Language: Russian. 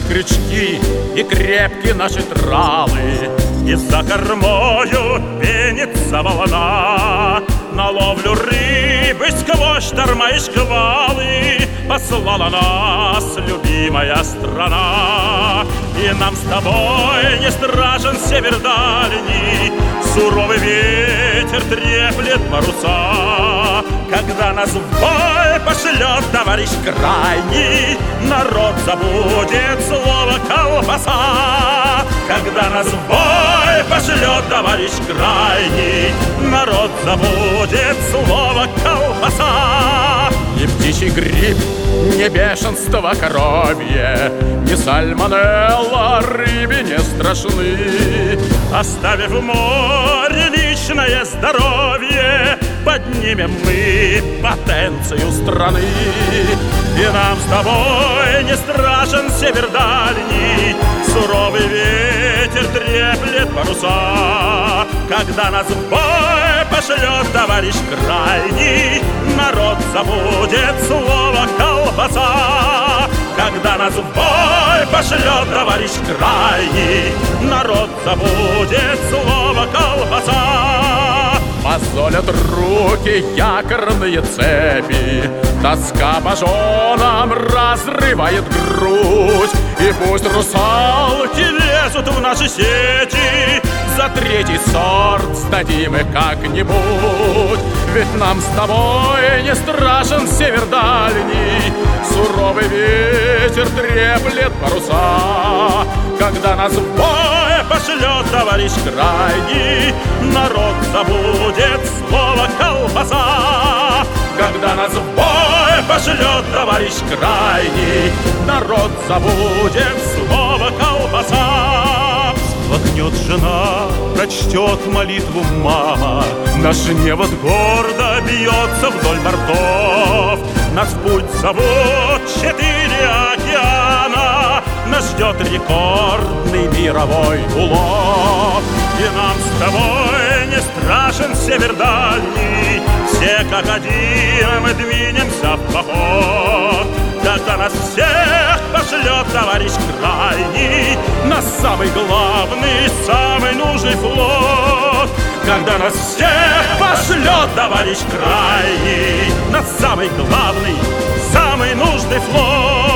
крючки и крепки наши тралы, и за кормою пенится волна. На ловлю рыбы сквозь шторма и шквалы послала нас любимая страна. И нам с тобой не страшен север дальний, суровый ветер треплет паруса. Когда нас в бой пошлет товарищ крайний, народ забудет слово колбаса. Когда нас в бой пошлет товарищ крайний, народ забудет слово колбаса. Ни птичий грипп, ни бешенство коровье, ни сальмонелла рыбе не страшны. Оставив в море личное здоровье, поднимем мы потенцию страны. И нам с тобой не страшен север дальний, суровый ветер треплет паруса. Когда нас в бой пошлет товарищ крайний, народ забудет слово колбаса. Когда нас в бой пошлет товарищ крайний, народ забудет слово колбаса. Мозолят руки якорные цепи, тоска по женам разрывает грудь. И пусть русалки лезут в наши сети, за третий сорт сдадим их как-нибудь. Ведь нам с тобой не страшен север дальний, суровый ветер треплет паруса. Когда нас в бой пошлет товарищ крайний, народ забудет слово колбаса. Когда нас в бой пошлет товарищ крайний, народ забудет слово колбаса. Всплакнет жена, прочтет молитву мама, наш невод гордо бьется вдоль бортов. Нас в путь зовут 4 океана, нас ждет рекордный мировой улов. И нам с тобой не страшен север дальний, все как один мы двинемся в поход. Когда нас всех пошлет товарищ крайний на самый главный, самый нужный флот. Когда нас всех пошлет товарищ крайний на самый главный, самый нужный флот.